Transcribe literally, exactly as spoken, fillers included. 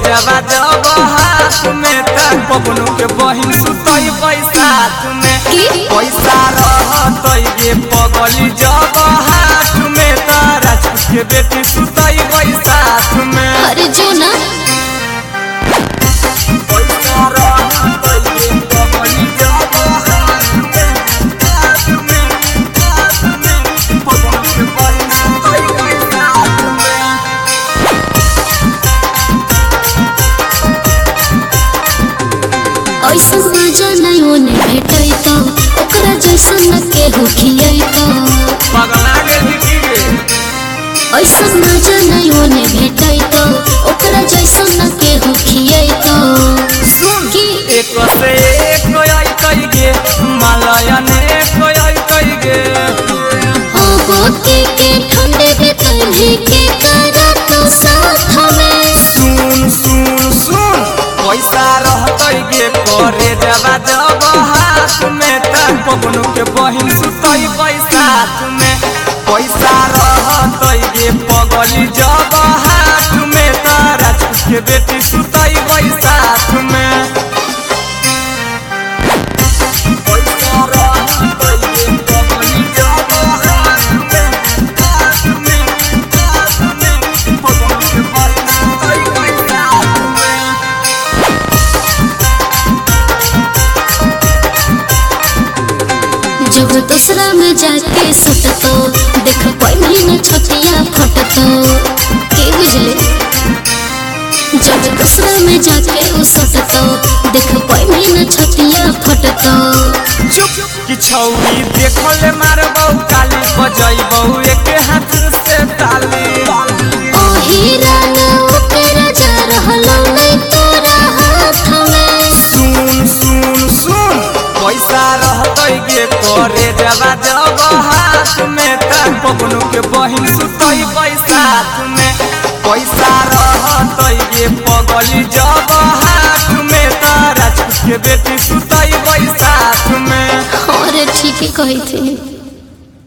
जवा जब हाथ में तक पवनों के बहिन सुतई बैसाथ में पैसा रहतई गे पगली जब हाथ में तारा के बेटी सुतई बैसाथ में। अरे जो ना पैसा रहतई गे पगली जब हाथ में हाथ में हाथ में पवनों के बहिन सुतई बैसाथ में। ऐसा मजा नहीं होने भेटै तो ओकरा जैसा न केहू खियै तो पगला गेल की ऐसा मजा नहीं होने भेटै तो ओकरा जैसा न केहू खियै तो सुन की एक से एक आई कई गे मालयन एक आई कई गे ओ गोके के ठंडे बेतन भी के करा तो साथ में सुन सुन सुन पैसा रहतई गे करे जवा जब हाथ में तक पवनों के बहिन सुतई बैसाथ में पैसा रहतई गे पगली जब हाथ में तारा के बेटी सुतई बैसाथ में। पैसा रहतई गे पगली जब हाथ में हाथ में हाथ में पवनों के बहिन सुतई बैसाथ में। जब दूसरा में जाके सुटतो देख कोई महीना छतिया फटतो के बुझले जब दूसरा में जाके उ सुटतो देख कोई महीना छतिया फटतो चुप कि छौरी देखले मारबौ काली बजैबौ एक हाथ से ताली ओ हीरा ना ओकरा जा रहलो नहीं तोरा हाथ में सुन सुन सुन पैसा रहतई गे करे जवा जब हाथ में तक पवनों के बहिन सुतई बैसाथ में पैसा रहतई गे पगली जब हाथ में तारा के बेटी सुतई बैसाथ में। अरे ठीक है कही थी।